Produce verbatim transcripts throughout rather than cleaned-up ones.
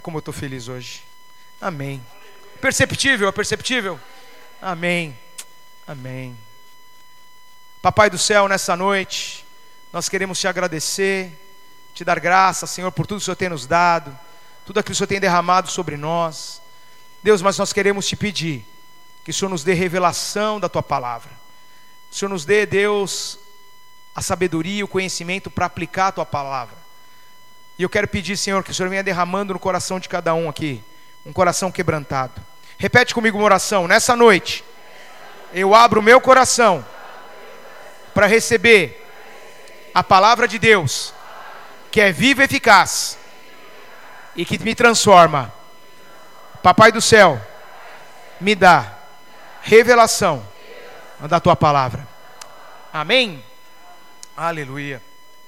Como eu estou feliz hoje. Amém. Perceptível, é perceptível? Amém. Amém. Papai do céu, nessa noite, nós queremos te agradecer, te dar graça, Senhor, por tudo que o Senhor tem nos dado, tudo aquilo que o Senhor tem derramado sobre nós. Deus, mas nós queremos te pedir que o Senhor nos dê revelação da tua palavra. O Senhor nos dê, Deus, a sabedoria, o conhecimento para aplicar a tua palavra. E eu quero pedir, Senhor, que o Senhor venha derramando no coração de cada um aqui, um coração quebrantado. Repete comigo uma oração. Nessa noite, eu abro o meu coração para receber a palavra de Deus, que é viva e eficaz e que me transforma. Papai do céu, me dá revelação da tua palavra. Amém? Aleluia.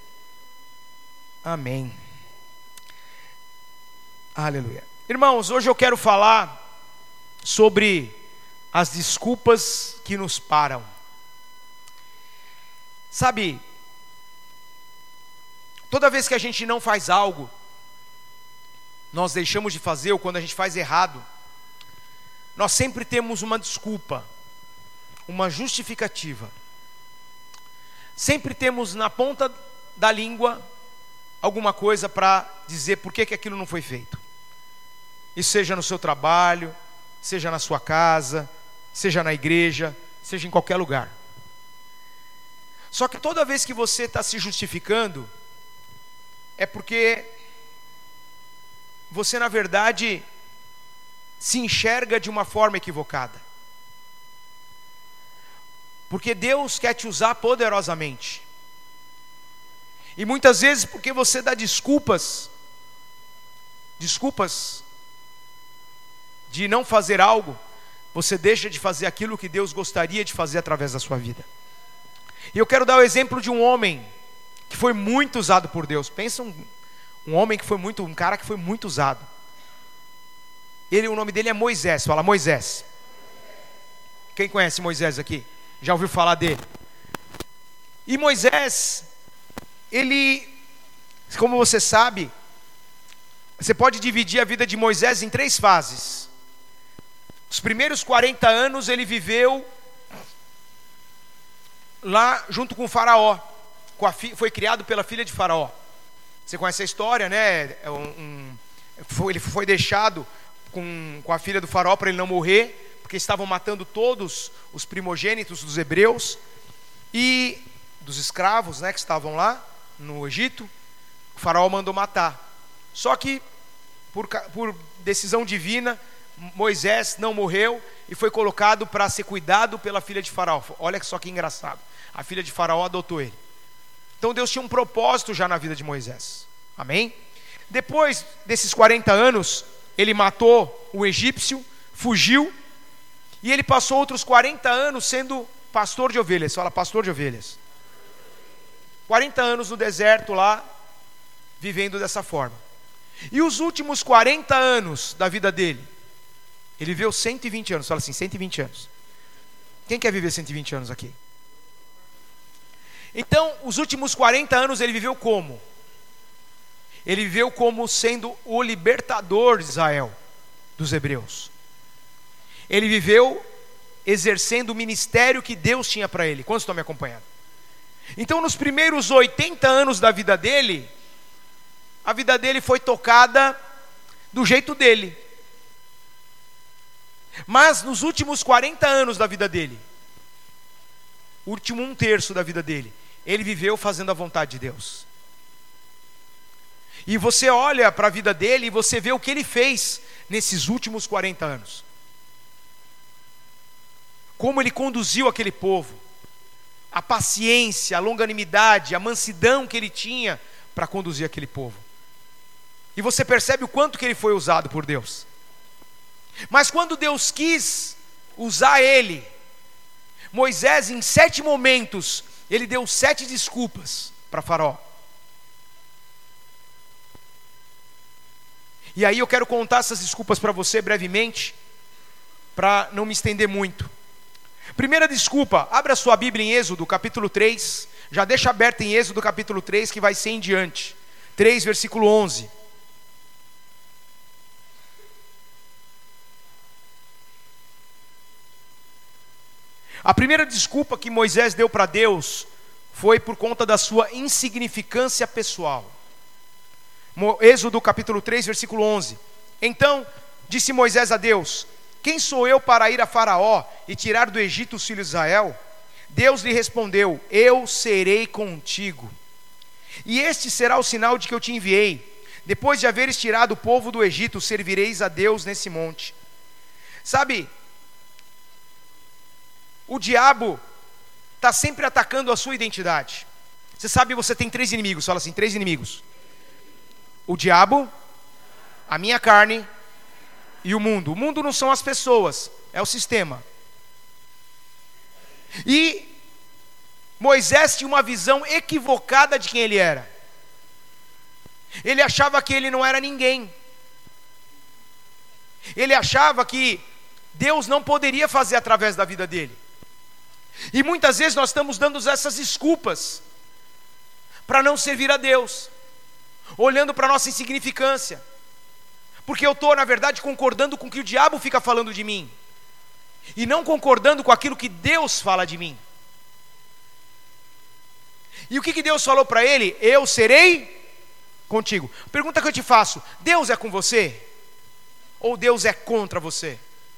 Amém. Aleluia. Irmãos, hoje eu quero falar sobre as desculpas que nos param. Sabe, toda vez que a gente não faz algo, nós deixamos de fazer, ou quando a gente faz errado, nós sempre temos uma desculpa, uma justificativa. Sempre temos na ponta da língua alguma coisa para dizer por que que aquilo não foi feito. Isso seja no seu trabalho, seja na sua casa, seja na igreja, seja em qualquer lugar. Só que toda vez que você está se justificando, é porque você na verdade se enxerga de uma forma equivocada. Porque Deus quer te usar poderosamente. E muitas vezes porque você dá desculpas, desculpas de não fazer algo, você deixa de fazer aquilo que Deus gostaria de fazer através da sua vida. E eu quero dar o exemplo de um homem que foi muito usado por Deus. Pensa um, um homem que foi muito, um cara que foi muito usado. Ele, o nome dele é Moisés. Fala Moisés. Quem conhece Moisés aqui? Já ouviu falar dele? E Moisés, ele, como você sabe, você pode dividir a vida de Moisés em três fases. Os primeiros quarenta anos ele viveu lá junto com o faraó, com a fi, foi criado pela filha de faraó. Você conhece a história, né? É um, um, foi, ele foi deixado com, com a filha do faraó para ele não morrer, porque estavam matando todos os primogênitos dos hebreus e dos escravos, né, que estavam lá no Egito. O faraó mandou matar. Só que por, por decisão divina, Moisés não morreu e foi colocado para ser cuidado pela filha de faraó. Olha só que engraçado. A filha de faraó adotou ele. Então Deus tinha um propósito já na vida de Moisés. Amém? Depois desses quarenta anos, ele matou o egípcio, fugiu, e ele passou outros quarenta anos sendo pastor de ovelhas. Fala, pastor de ovelhas. quarenta anos no deserto lá, vivendo dessa forma. E os últimos quarenta anos da vida dele, ele viveu cento e vinte anos. Fala assim, cento e vinte anos. Quem quer viver cento e vinte anos aqui? Então, os últimos quarenta anos ele viveu como? Ele viveu como sendo o libertador de Israel, dos hebreus. Ele viveu exercendo o ministério que Deus tinha para ele. Quantos estão me acompanhando? Então, nos primeiros oitenta anos da vida dele, a vida dele foi tocada do jeito dele. Mas nos últimos quarenta anos da vida dele, último um terço da vida dele, ele viveu fazendo a vontade de Deus. E você olha para a vida dele e você vê o que ele fez nesses últimos quarenta anos. Como ele conduziu aquele povo, a paciência, a longanimidade, a mansidão que ele tinha para conduzir aquele povo. E você percebe o quanto que ele foi usado por Deus. Mas quando Deus quis usar ele, Moisés, em sete momentos, ele deu sete desculpas para Faraó. E aí eu quero contar essas desculpas para você brevemente, para não me estender muito. Primeira desculpa, abra sua Bíblia em Êxodo, capítulo três. Já deixa aberto em Êxodo, capítulo três, que vai ser em diante. três, versículo onze. A primeira desculpa que Moisés deu para Deus foi por conta da sua insignificância pessoal. Êxodo capítulo três, versículo onze. Então disse Moisés a Deus: quem sou eu para ir a Faraó e tirar do Egito os filhos de Israel? Deus lhe respondeu: eu serei contigo, e este será o sinal de que eu te enviei. Depois de haveres tirado o povo do Egito, servireis a Deus nesse monte. Sabe, o diabo está sempre atacando a sua identidade. Você sabe, você tem três inimigos. Fala assim, três inimigos: o diabo, a minha carne e o mundo. O mundo não são as pessoas, é o sistema. E Moisés tinha uma visão equivocada de quem ele era. Ele achava que ele não era ninguém. Ele achava que Deus não poderia fazer através da vida dele. E muitas vezes nós estamos dando essas desculpas para não servir a Deus, olhando para a nossa insignificância, porque eu estou, na verdade, concordando com o que o diabo fica falando de mim, e não concordando com aquilo que Deus fala de mim. E o que, que Deus falou para ele? Eu serei contigo. Pergunta que eu te faço: Deus é com você? Ou Deus é contra você?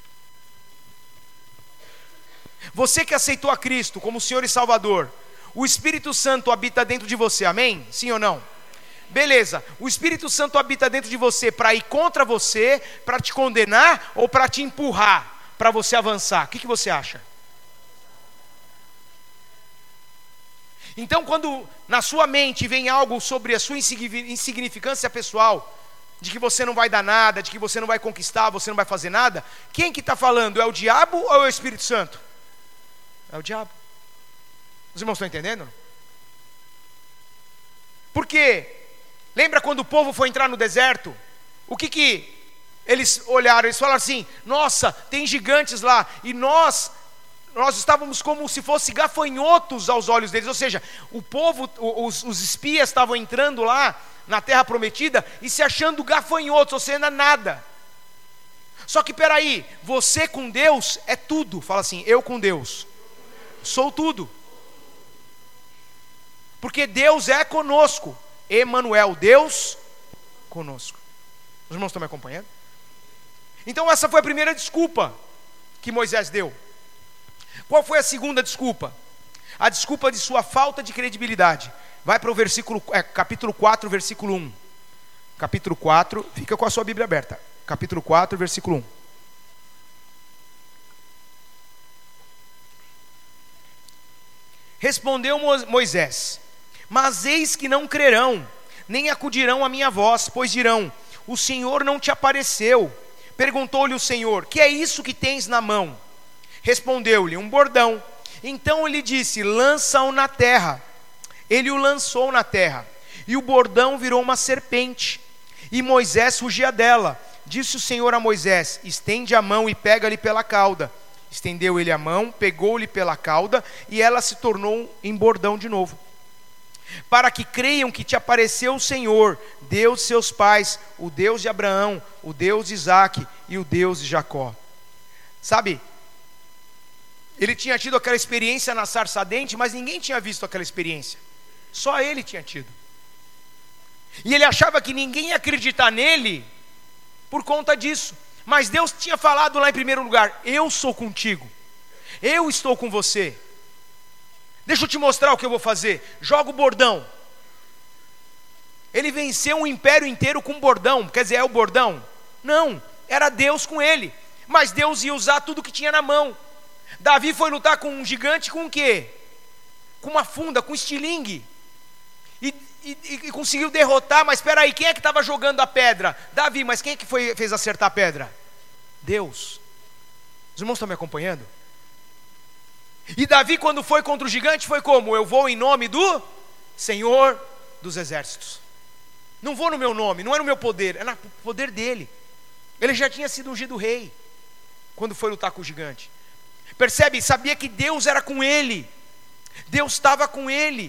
Você que aceitou a Cristo como Senhor e Salvador, o Espírito Santo habita dentro de você, amém? Sim ou não? Beleza, o Espírito Santo habita dentro de você para ir contra você, para te condenar ou para te empurrar, para você avançar? O que, que você acha? Então, quando na sua mente vem algo sobre a sua insignificância pessoal, de que você não vai dar nada, de que você não vai conquistar, você não vai fazer nada, quem que está falando? É o diabo ou é o Espírito Santo? É o diabo. Os irmãos estão entendendo? Porque, lembra quando o povo foi entrar no deserto? O que que eles olharam? Eles falaram assim: nossa, tem gigantes lá, e nós... nós estávamos como se fossem gafanhotos aos olhos deles. Ou seja, o povo, os, os espias estavam entrando lá na terra prometida e se achando gafanhotos, ou seja, nada. Só que peraí, você com Deus é tudo. Fala assim: eu com Deus sou tudo. Porque Deus é conosco. Emanuel, Deus conosco. Os irmãos estão me acompanhando? Então essa foi a primeira desculpa que Moisés deu. Qual foi a segunda desculpa? A desculpa de sua falta de credibilidade. Vai para o versículo, é, capítulo quatro, versículo um. Capítulo quatro, fica com a sua Bíblia aberta. Capítulo quatro, versículo um. Respondeu Moisés: mas eis que não crerão, nem acudirão à minha voz, pois dirão: o Senhor não te apareceu. Perguntou-lhe o Senhor: que é isso que tens na mão? Respondeu-lhe: um bordão. Então ele disse: lança-o na terra. Ele o lançou na terra, e o bordão virou uma serpente, e Moisés fugia dela. Disse o Senhor a Moisés: estende a mão e pega-lhe pela cauda. Estendeu ele a mão, pegou-lhe pela cauda, e ela se tornou em bordão de novo. Para que creiam que te apareceu o Senhor, Deus de seus pais, o Deus de Abraão, o Deus de Isaque e o Deus de Jacó. Sabe, ele tinha tido aquela experiência na sarça ardente, mas ninguém tinha visto aquela experiência. Só ele tinha tido. E ele achava que ninguém ia acreditar nele por conta disso. Mas Deus tinha falado lá em primeiro lugar: eu sou contigo, eu estou com você. Deixa eu te mostrar o que eu vou fazer. Joga o bordão. Ele venceu um império inteiro com bordão. Quer dizer, é o bordão? Não, era Deus com ele. Mas Deus ia usar tudo que tinha na mão. Davi foi lutar com um gigante com o quê? Com uma funda, com estilingue. E, e, e conseguiu derrotar. Mas espera aí, quem é que estava jogando a pedra? Davi. Mas quem é que foi, fez acertar a pedra? Deus. Os irmãos estão me acompanhando? E Davi, quando foi contra o gigante, foi como? Eu vou em nome do Senhor dos Exércitos. Não vou no meu nome, não é no meu poder, é no poder dele. Ele já tinha sido ungido rei quando foi lutar com o gigante. Percebe? Sabia que Deus era com ele. Deus estava com ele.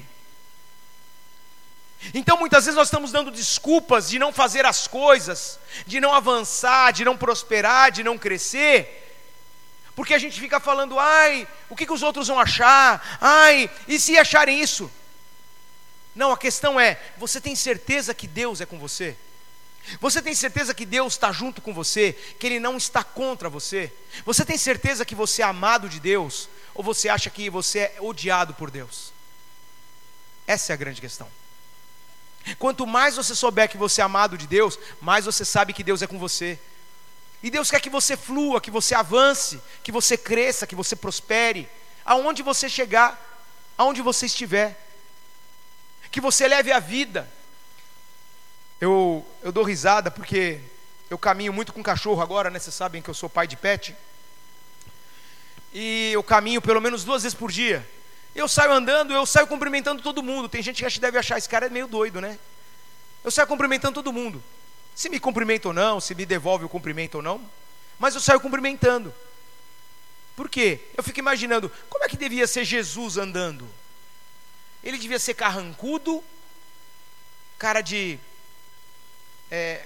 Então muitas vezes nós estamos dando desculpas de não fazer as coisas, de não avançar, de não prosperar, de não crescer, Porque a gente fica falando, ai, o que, que os outros vão achar? Ai, e se acharem isso? Não, a questão é, você tem certeza que Deus é com você? Você tem certeza que Deus está junto com você? Que Ele não está contra você? Você tem certeza que você é amado de Deus? Ou você acha que você é odiado por Deus? Essa é a grande questão. Quanto mais você souber que você é amado de Deus, mais você sabe que Deus é com você. E Deus quer que você flua, que você avance, que você cresça, que você prospere, aonde você chegar, aonde você estiver, que você leve a vida. Eu, eu dou risada porque eu caminho muito com cachorro agora, né? Vocês sabem que eu sou pai de pet. E eu caminho pelo menos duas vezes por dia. Eu saio andando, eu saio cumprimentando todo mundo. Tem gente que deve achar, esse cara é meio doido, né? Eu saio cumprimentando todo mundo. Se me cumprimenta ou não, se me devolve o cumprimento ou não, mas eu saio cumprimentando. Por quê? Eu fico imaginando, como é que devia ser Jesus andando? Ele devia ser carrancudo, cara de... É,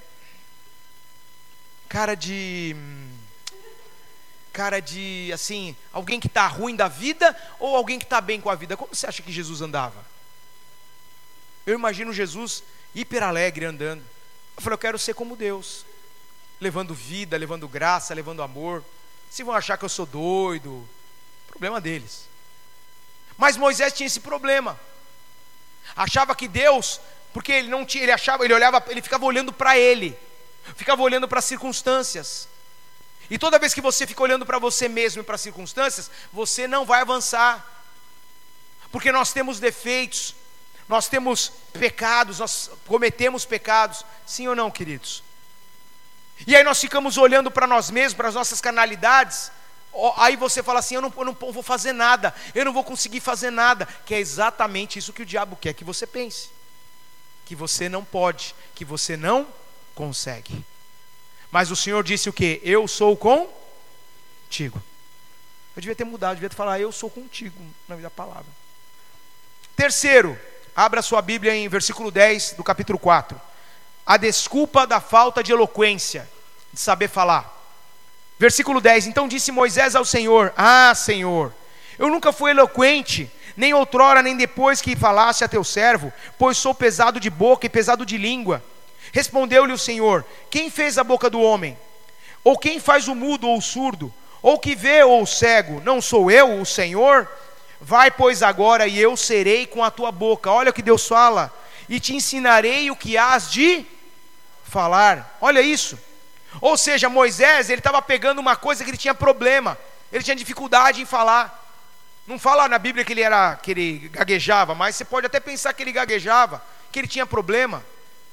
cara de... Cara de, assim, alguém que está ruim da vida ou alguém que está bem com a vida? Como você acha que Jesus andava? Eu imagino Jesus hiper alegre andando. Eu falei, eu quero ser como Deus, levando vida, levando graça, levando amor. Se vão achar que eu sou doido, problema deles. Mas Moisés tinha esse problema. Achava que Deus, porque ele não tinha, ele achava, ele olhava, ele ficava olhando para ele, ficava olhando para as circunstâncias. E toda vez que você fica olhando para você mesmo e para as circunstâncias, você não vai avançar. Porque nós temos defeitos, nós temos pecados, nós cometemos pecados, sim ou não, queridos? E aí nós ficamos olhando para nós mesmos, para as nossas carnalidades. Aí você fala assim, eu não, eu não vou fazer nada, eu não vou conseguir fazer nada. Que é exatamente isso que o diabo quer que você pense. Que você não pode, que você não consegue. Mas o Senhor disse o quê? Eu sou contigo. Eu devia ter mudado, eu devia ter falado, eu sou contigo, na minha palavra. Terceiro, abra sua Bíblia em versículo dez do capítulo quatro. A desculpa da falta de eloquência, de saber falar. Versículo dez, então disse Moisés ao Senhor, ah Senhor, eu nunca fui eloquente, nem outrora, nem depois que falasse a teu servo, pois sou pesado de boca e pesado de língua. Respondeu-lhe o Senhor, quem fez a boca do homem? Ou quem faz o mudo ou o surdo? Ou que vê ou o cego? Não sou eu, o Senhor? Vai, pois, agora, e eu serei com a tua boca. Olha o que Deus fala. E te ensinarei o que hás de falar. Olha isso. Ou seja, Moisés, ele estava pegando uma coisa que ele tinha problema. Ele tinha dificuldade em falar. Não fala na Bíblia que ele, era, que ele gaguejava, mas você pode até pensar que ele gaguejava, que ele tinha problema.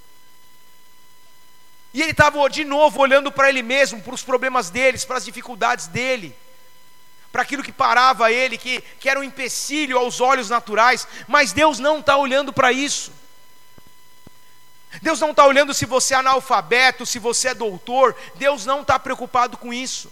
E ele estava de novo olhando para ele mesmo, para os problemas deles, para as dificuldades dele, para aquilo que parava ele, que, que era um empecilho aos olhos naturais. Mas Deus não está olhando para isso. Deus não está olhando se você é analfabeto, se você é doutor. Deus não está preocupado com isso.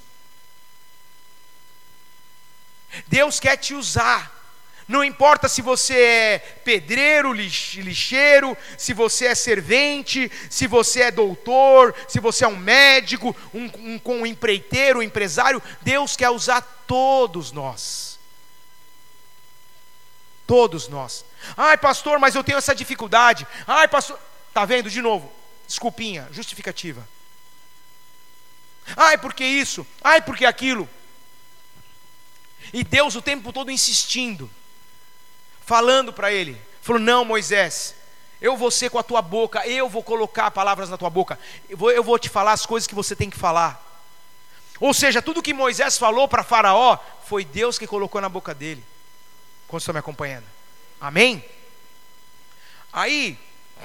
Deus quer te usar. Não importa se você é pedreiro, lixeiro, se você é servente, se você é doutor, se você é um médico, um, um, um empreiteiro, um empresário. Deus quer usar todos nós. Todos nós. Ai, pastor, mas eu tenho essa dificuldade. Ai, pastor, está vendo de novo? Desculpinha, justificativa. Ai, por que isso? Ai, por que aquilo? E Deus o tempo todo insistindo, falando para ele, falou, não, Moisés, eu vou ser com a tua boca, eu vou colocar palavras na tua boca, eu vou, eu vou te falar as coisas que você tem que falar. Ou seja, tudo que Moisés falou para Faraó, foi Deus que colocou na boca dele. Quantos estão me acompanhando? Amém? Aí,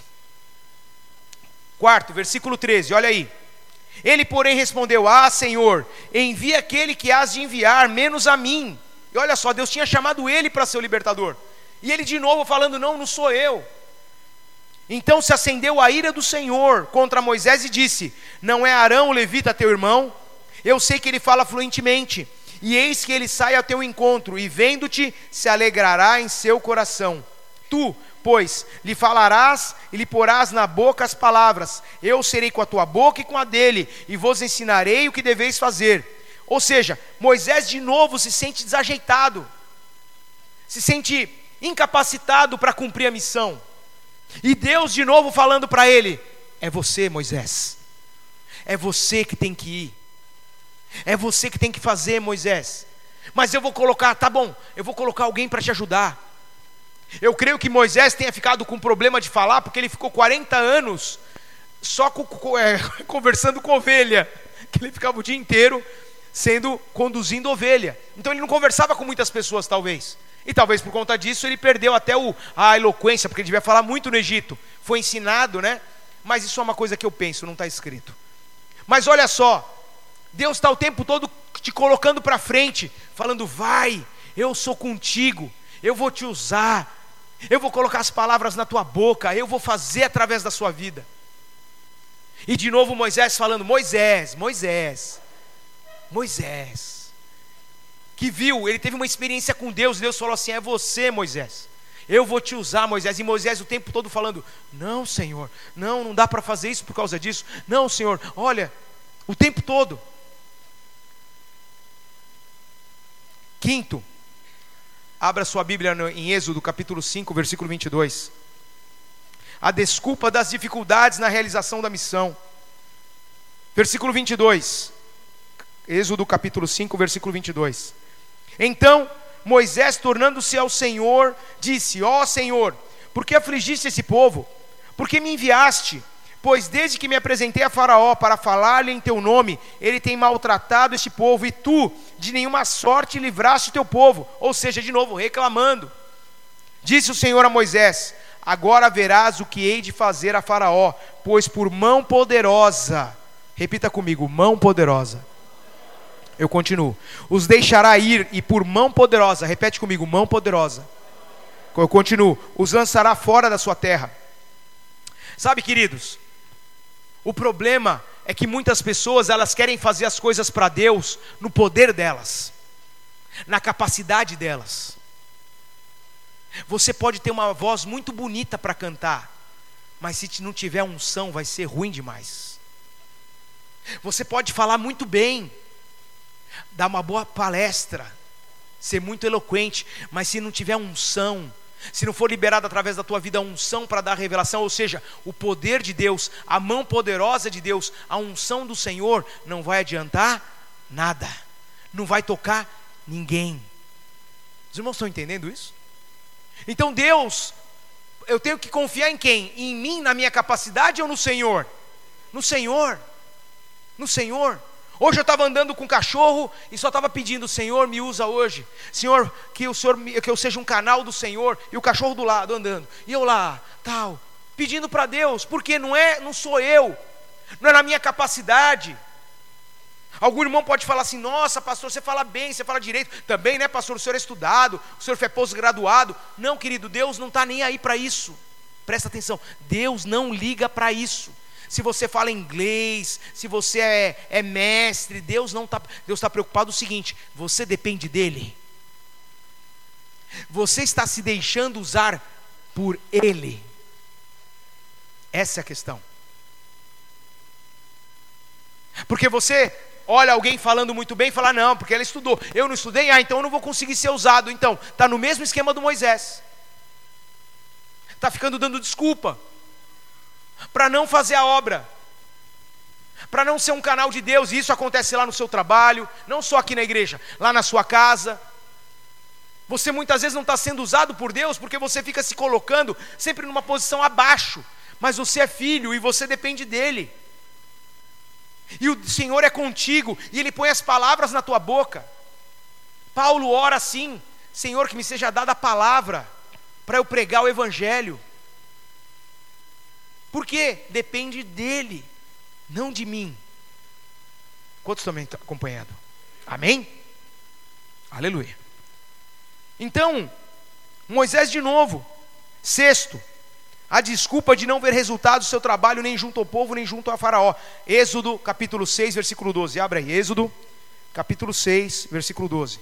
quarto, versículo treze, olha aí. Ele, porém, respondeu, ah, Senhor, envia aquele que hás de enviar, menos a mim. E olha só, Deus tinha chamado ele para ser o libertador. E ele de novo falando, não, não sou eu. Então se acendeu a ira do Senhor contra Moisés e disse, não é Arão o levita teu irmão? Eu sei que ele fala fluentemente. E eis que ele sai ao teu encontro, e vendo-te, se alegrará em seu coração. Tu, pois, lhe falarás e lhe porás na boca as palavras. Eu serei com a tua boca e com a dele, e vos ensinarei o que deveis fazer. Ou seja, Moisés de novo se sente desajeitado, se sente incapacitado para cumprir a missão. E Deus de novo falando para ele: é você, Moisés, é você que tem que ir, é você que tem que fazer, Moisés. Mas eu vou colocar, tá bom, eu vou colocar alguém para te ajudar. Eu creio que Moisés tenha ficado com problema de falar, porque ele ficou quarenta anos só com, com, é, conversando com ovelha, que ele ficava o dia inteiro sendo, conduzindo ovelha. Então ele não conversava com muitas pessoas, talvez. E talvez por conta disso ele perdeu até o, a eloquência, porque ele devia falar muito no Egito. Foi ensinado, né? Mas isso é uma coisa que eu penso, não está escrito. Mas olha só, Deus está o tempo todo te colocando para frente, falando: vai, eu sou contigo, eu vou te usar, eu vou colocar as palavras na tua boca, eu vou fazer através da sua vida. E de novo Moisés falando: Moisés, Moisés, Moisés, que viu, ele teve uma experiência com Deus, e Deus falou assim: é você, Moisés, eu vou te usar, Moisés. E Moisés o tempo todo falando: não, Senhor, não, não dá para fazer isso por causa disso, não, Senhor, olha, o tempo todo. Quinto, abra sua Bíblia em Êxodo capítulo cinco, versículo vinte e dois. A desculpa das dificuldades na realização da missão. Versículo vinte e dois. Êxodo capítulo cinco, versículo vinte e dois. Então Moisés, tornando-se ao Senhor, disse: ó Senhor, por que afligiste esse povo? Por que me enviaste? Pois desde que me apresentei a Faraó para falar-lhe em teu nome, ele tem maltratado este povo, e tu de nenhuma sorte livraste o teu povo. Ou seja, de novo reclamando. Disse o Senhor a Moisés: agora verás o que hei de fazer a Faraó, pois por mão poderosa, repita comigo, mão poderosa, eu continuo, os deixará ir, e por mão poderosa, repete comigo, mão poderosa, eu continuo, os lançará fora da sua terra. Sabe, queridos, o problema é que muitas pessoas, elas querem fazer as coisas para Deus no poder delas, na capacidade delas. Você pode ter uma voz muito bonita para cantar, mas se não tiver unção vai ser ruim demais. Você pode falar muito bem, dar uma boa palestra, ser muito eloquente, mas se não tiver unção, se não for liberado através da tua vida a unção para dar revelação, ou seja, o poder de Deus, a mão poderosa de Deus, a unção do Senhor, não vai adiantar nada, não vai tocar ninguém. Os irmãos estão entendendo isso? Então Deus, eu tenho que confiar em quem? Em mim, na minha capacidade, ou no Senhor? No Senhor, no Senhor. Hoje eu estava andando com um cachorro e só estava pedindo: Senhor, me usa hoje, Senhor, que o Senhor, que eu seja um canal do Senhor. E o cachorro do lado andando, e eu lá, tal, pedindo para Deus, porque não é, não sou eu, não é na minha capacidade. Algum irmão pode falar assim: nossa, pastor, você fala bem, você fala direito. Também, né, pastor, o senhor é estudado, o senhor é pós-graduado. Não, querido, Deus não está nem aí para isso. Presta atenção, Deus não liga para isso. Se você fala inglês, se você é, é mestre, Deus não está, Deus está preocupado o seguinte: você depende dEle. Você está se deixando usar por Ele. Essa é a questão. Porque você olha alguém falando muito bem e fala: não, porque ela estudou, eu não estudei, ah, então eu não vou conseguir ser usado. Então, está no mesmo esquema do Moisés. Está ficando dando desculpa para não fazer a obra, para não ser um canal de Deus. E isso acontece lá no seu trabalho, não só aqui na igreja, lá na sua casa. Você muitas vezes não está sendo usado por Deus, porque você fica se colocando sempre numa posição abaixo. Mas você é filho e você depende dEle. E o Senhor é contigo, e Ele põe as palavras na tua boca. Paulo ora assim: Senhor, que me seja dada a palavra para eu pregar o Evangelho. Por quê? Depende dEle, não de mim. Quantos também estão acompanhando? Amém? Aleluia. Então, Moisés de novo. Sexto, a desculpa de não ver resultado do seu trabalho, nem junto ao povo, nem junto a Faraó. Êxodo capítulo seis, versículo doze. Abra aí, Êxodo capítulo seis, versículo doze.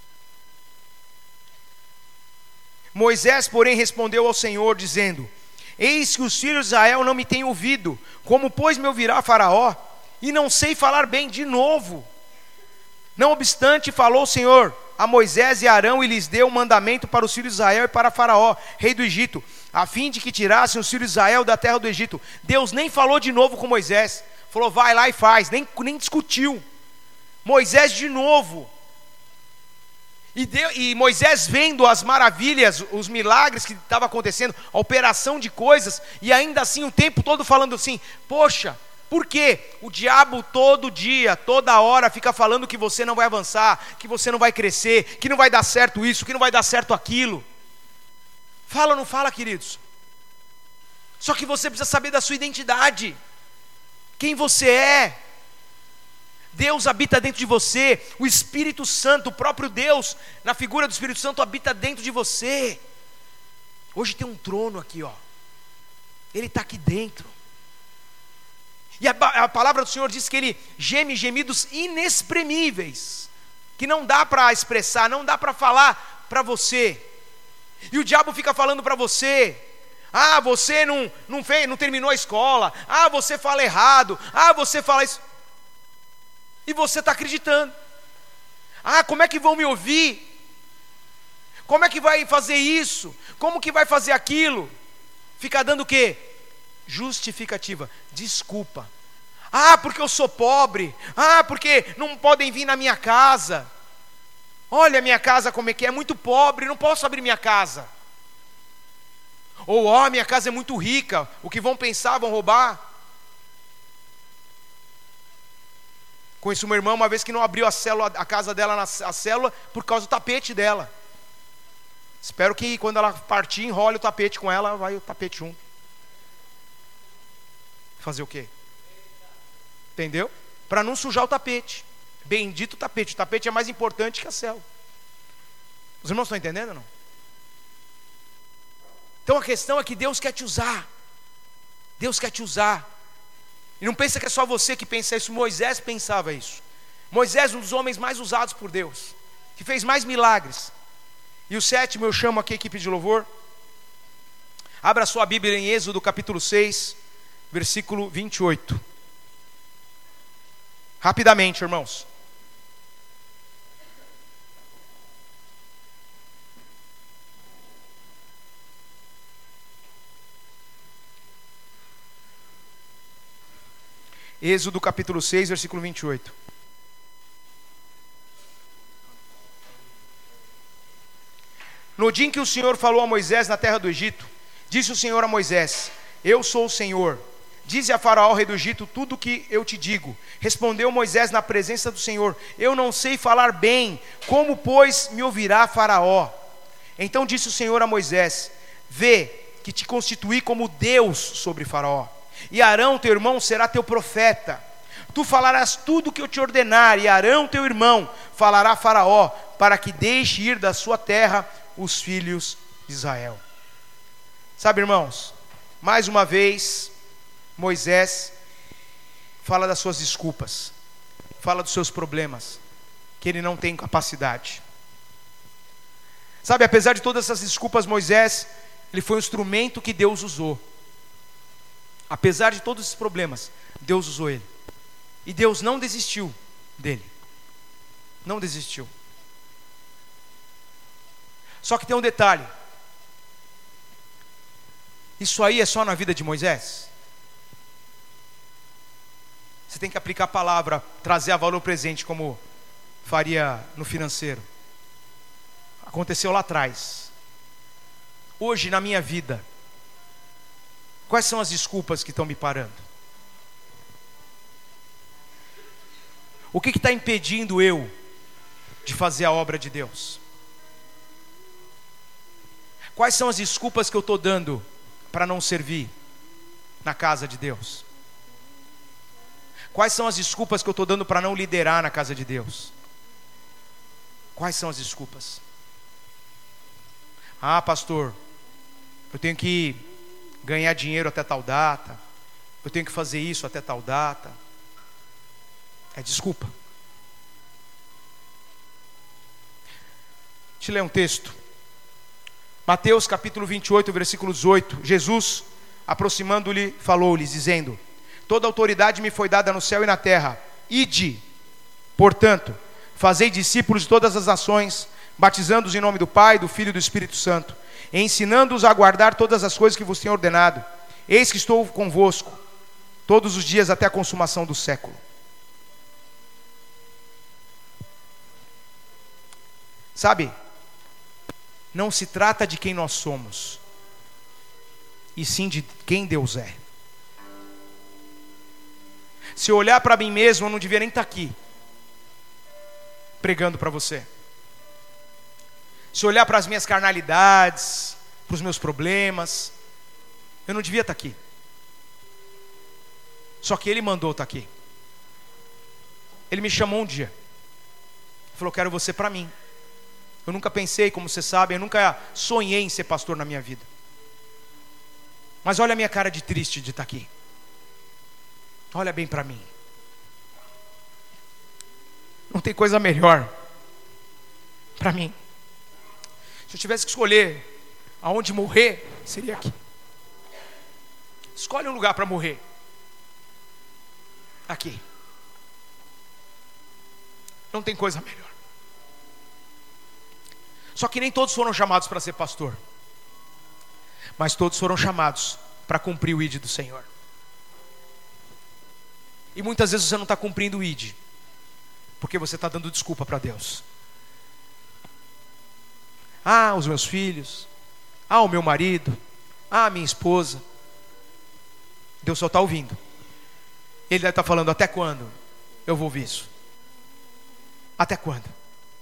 Moisés, porém, respondeu ao Senhor, dizendo: Eis que os filhos de Israel não me têm ouvido, como pois me ouvirá Faraó, e não sei falar bem de novo. Não obstante, falou o Senhor a Moisés e Arão e lhes deu um mandamento para os filhos de Israel e para Faraó, rei do Egito, a fim de que tirassem os filhos de Israel da terra do Egito. Deus nem falou de novo com Moisés, falou vai lá e faz, nem, nem discutiu. Moisés de novo. E, Deus, e Moisés vendo as maravilhas, os milagres que estavam acontecendo, a operação de coisas, e ainda assim o tempo todo falando assim, poxa, por quê? O diabo todo dia, toda hora fica falando que você não vai avançar, que você não vai crescer, que não vai dar certo isso, que não vai dar certo aquilo. Fala ou não fala, queridos? Só que você precisa saber da sua identidade, quem você é. Deus habita dentro de você, o Espírito Santo, o próprio Deus, na figura do Espírito Santo, habita dentro de você. Hoje tem um trono aqui, ó. Ele está aqui dentro. E a, a palavra do Senhor diz que Ele geme gemidos inexprimíveis, que não dá para expressar, não dá para falar para você. E o diabo fica falando para você, ah, você não, não, fez, não terminou a escola, ah, você fala errado, ah, você fala isso. E você está acreditando. Ah, como é que vão me ouvir? Como é que vai fazer isso? Como que vai fazer aquilo? Fica dando o quê? Justificativa, desculpa. Ah, porque eu sou pobre. Ah, porque não podem vir na minha casa. Olha a minha casa como é que é, é muito pobre, não posso abrir minha casa. Ou, ó, minha casa é muito rica, o que vão pensar, vão roubar. Conheço uma irmã uma vez que não abriu a, célula, a casa dela, na, a célula, por causa do tapete dela. Espero que quando ela partir, enrole o tapete com ela, vai o tapete junto. Fazer o quê? Entendeu? Para não sujar o tapete. Bendito o tapete. O tapete é mais importante que a célula. Os irmãos estão entendendo ou não? Então a questão é que Deus quer te usar. Deus quer te usar. E não pensa que é só você que pensa isso. Moisés pensava isso. Moisés, um dos homens mais usados por Deus, que fez mais milagres. E o sétimo, eu chamo aqui a equipe de louvor. Abra sua Bíblia em Êxodo capítulo seis, versículo vinte e oito. Rapidamente, irmãos. Êxodo capítulo seis, versículo vinte e oito. No dia em que o Senhor falou a Moisés na terra do Egito, disse o Senhor a Moisés: eu sou o Senhor. Dize a Faraó, rei do Egito, tudo o que eu te digo. Respondeu Moisés na presença do Senhor: eu não sei falar bem, como pois me ouvirá Faraó? Então disse o Senhor a Moisés: vê que te constituí como Deus sobre Faraó, e Arão teu irmão será teu profeta. Tu falarás tudo o que eu te ordenar, e Arão teu irmão falará a Faraó, para que deixe ir da sua terra os filhos de Israel. Sabe, irmãos, mais uma vez Moisés fala das suas desculpas, fala dos seus problemas, que ele não tem capacidade. Sabe, apesar de todas essas desculpas, Moisés, ele foi um instrumento que Deus usou. Apesar de todos esses problemas, Deus usou ele. E Deus não desistiu dele. Não desistiu. Só que tem um detalhe. Isso aí é só na vida de Moisés? Você tem que aplicar a palavra, trazer a valor presente, como faria no financeiro. Aconteceu lá atrás. Hoje na minha vida, quais são as desculpas que estão me parando? O que está impedindo eu de fazer a obra de Deus? Quais são as desculpas que eu estou dando para não servir na casa de Deus? Quais são as desculpas que eu estou dando para não liderar na casa de Deus? Quais são as desculpas? Ah, pastor, eu tenho que ganhar dinheiro até tal data, eu tenho que fazer isso até tal data. É desculpa. Deixa eu ler um texto. Mateus capítulo vinte e oito, versículo dezoito. Jesus aproximando-lhe, falou-lhes, dizendo: toda autoridade me foi dada no céu e na terra. Ide, portanto, fazei discípulos de todas as nações, batizando-os em nome do Pai, do Filho e do Espírito Santo, e ensinando-os a guardar todas as coisas que vos tenho ordenado. Eis que estou convosco todos os dias até a consumação do século. Sabe, não se trata de quem nós somos, e sim de quem Deus é. Se eu olhar para mim mesmo, eu não devia nem estar aqui pregando para você. Se eu olhar para as minhas carnalidades, para os meus problemas, eu não devia estar aqui. Só que Ele mandou estar aqui. Ele me chamou um dia, falou: quero você para mim. Eu nunca pensei, como você sabe, eu nunca sonhei em ser pastor na minha vida. Mas olha a minha cara de triste de estar aqui. Olha bem para mim. Não tem coisa melhor para mim. Se eu tivesse que escolher aonde morrer, seria aqui. Escolhe um lugar para morrer. Aqui. Não tem coisa melhor. Só que nem todos foram chamados para ser pastor, mas todos foram chamados para cumprir o I D do Senhor. E muitas vezes você não está cumprindo o I D, porque você está dando desculpa para Deus. Ah, os meus filhos. Ah, o meu marido. Ah, a minha esposa. Deus só está ouvindo. Ele deve estar falando: até quando eu vou ouvir isso? Até quando?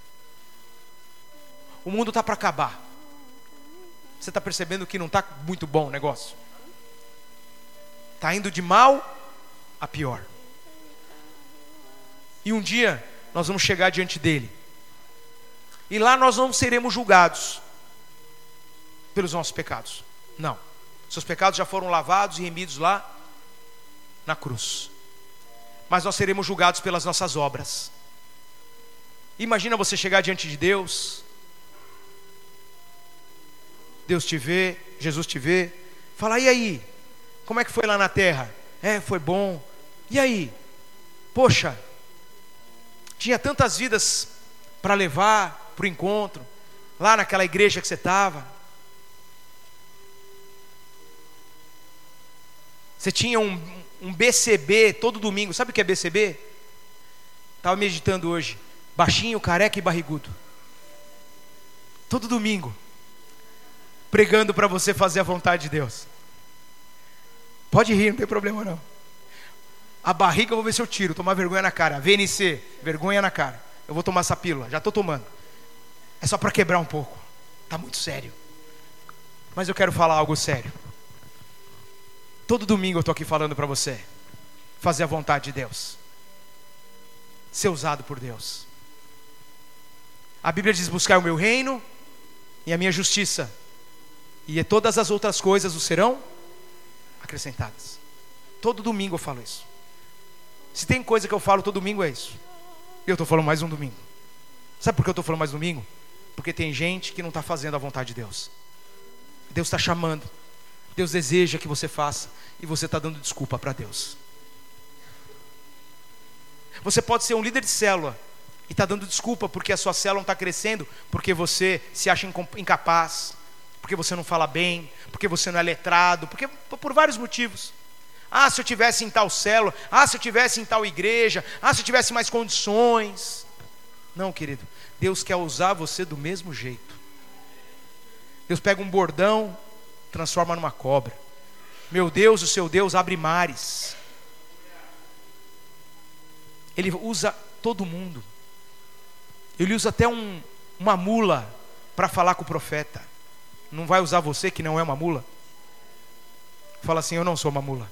O mundo está para acabar. Você está percebendo que não está muito bom o negócio? Está indo de mal a pior. E um dia nós vamos chegar diante dele, e lá nós não seremos julgados pelos nossos pecados. Não. Seus pecados já foram lavados e remidos lá na cruz. Mas nós seremos julgados pelas nossas obras. Imagina você chegar diante de Deus. Deus te vê, Jesus te vê, fala: e aí? Como é que foi lá na terra? É, foi bom. E aí? Poxa, tinha tantas vidas para levar para o encontro, lá naquela igreja que você estava. Você tinha um, um B C B todo domingo. Sabe o que é B C B? Estava meditando hoje. Baixinho, careca e barrigudo. Todo domingo, pregando para você fazer a vontade de Deus. Pode rir, não tem problema não. A barriga eu vou ver se eu tiro. Tomar vergonha na cara. V N C, vergonha na cara. Eu vou tomar essa pílula, já estou tomando. É só para quebrar um pouco. Está muito sério. Mas eu quero falar algo sério. Todo domingo eu estou aqui falando para você fazer a vontade de Deus, ser usado por Deus. A Bíblia diz: buscar o meu reino e a minha justiça, e todas as outras coisas o serão acrescentadas. Todo domingo eu falo isso. Se tem coisa que eu falo todo domingo, é isso. E eu estou falando mais um domingo. Sabe por que eu estou falando mais um domingo? Porque tem gente que não está fazendo a vontade de Deus. Deus está chamando, Deus deseja que você faça, e você está dando desculpa para Deus. Você pode ser um líder de célula e está dando desculpa porque a sua célula não está crescendo, porque você se acha incapaz, porque você não fala bem, porque você não é letrado, porque, por vários motivos. Ah, se eu tivesse em tal célula, ah, se eu tivesse em tal igreja, ah, se eu tivesse mais condições. Não, querido, Deus quer usar você do mesmo jeito. Deus pega um bordão, transforma numa cobra. Meu Deus, o seu Deus abre mares. Ele usa todo mundo. Ele usa até um, uma mula para falar com o profeta. Não vai usar você que não é uma mula? Fala assim: eu não sou uma mula.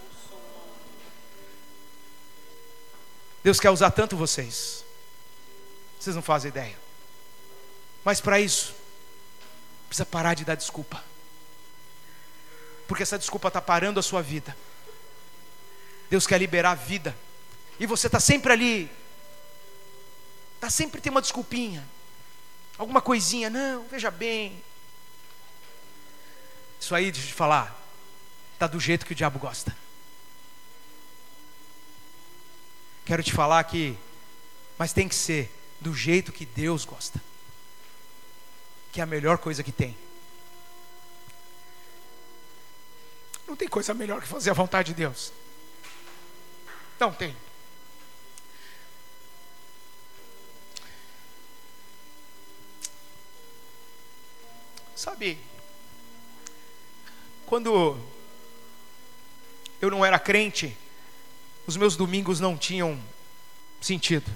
Deus quer usar tanto vocês, vocês não fazem ideia. Mas para isso, precisa parar de dar desculpa, porque essa desculpa está parando a sua vida. Deus quer liberar a vida, e você está sempre ali, está sempre tem uma desculpinha, alguma coisinha. Não, veja bem, isso aí, deixa eu te falar, está do jeito que o diabo gosta. Quero te falar que, mas tem que ser do jeito que Deus gosta, que é a melhor coisa que tem. Não tem coisa melhor que fazer a vontade de Deus. Não tem. Sabe, quando eu não era crente, os meus domingos não tinham sentido.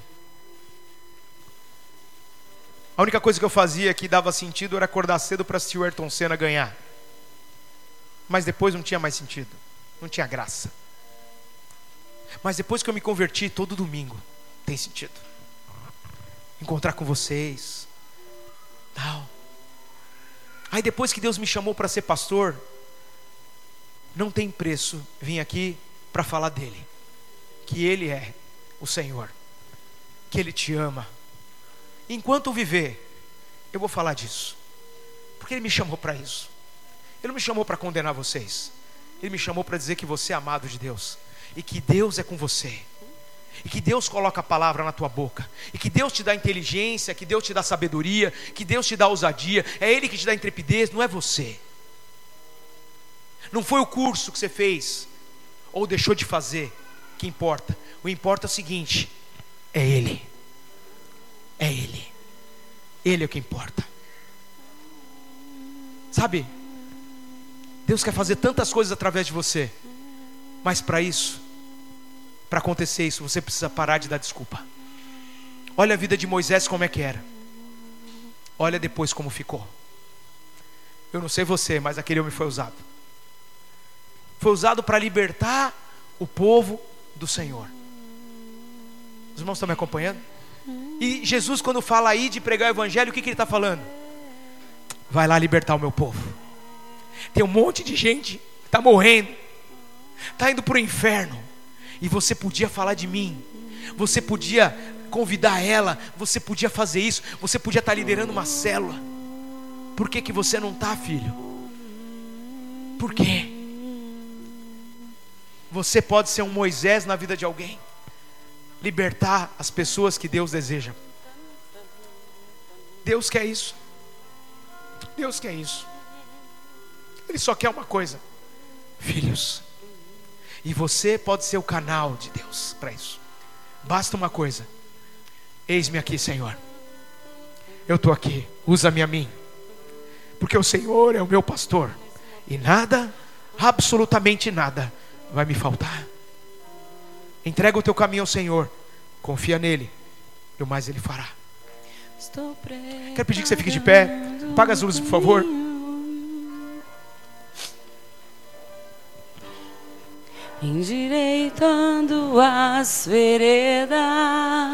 A única coisa que eu fazia que dava sentido era acordar cedo para assistir o Ayrton Senna ganhar. Mas depois não tinha mais sentido, não tinha graça. Mas depois que eu me converti, todo domingo tem sentido. Encontrar com vocês, tal. Aí depois que Deus me chamou para ser pastor, não tem preço vir aqui para falar dele, que Ele é o Senhor, que Ele te ama. Enquanto eu viver, eu vou falar disso, porque Ele me chamou para isso. Ele não me chamou para condenar vocês, Ele me chamou para dizer que você é amado de Deus, e que Deus é com você, e que Deus coloca a palavra na tua boca, e que Deus te dá inteligência, que Deus te dá sabedoria, que Deus te dá ousadia. É Ele que te dá intrepidez, não é você. Não foi o curso que você fez ou deixou de fazer que importa. O importa é o seguinte: é Ele. É Ele. Ele é o que importa. Sabe, Deus quer fazer tantas coisas através de você, mas para isso, para acontecer isso, você precisa parar de dar desculpa. Olha a vida de Moisés como é que era. Olha depois como ficou. Eu não sei você, mas aquele homem foi usado. Foi usado para libertar o povo do Senhor. Os irmãos estão me acompanhando? E Jesus, quando fala aí de pregar o evangelho, o que, que ele está falando? Vai lá libertar o meu povo. Tem um monte de gente que está morrendo, está indo para o inferno, e você podia falar de mim, você podia convidar ela, você podia fazer isso, você podia estar liderando uma célula. Por que que você não está, filho? Por quê? Você pode ser um Moisés na vida de alguém, libertar as pessoas que Deus deseja. Deus quer isso. Deus quer isso. Ele só quer uma coisa: filhos. E você pode ser o canal de Deus para isso. Basta uma coisa: eis-me aqui, Senhor. Eu estou aqui, usa-me a mim, porque o Senhor é o meu pastor, e nada, absolutamente nada, vai me faltar. Entrega o teu caminho ao Senhor, confia nele, e o mais Ele fará. Quero pedir que você fique de pé. Apaga as luzes, por favor. Endireitando as veredas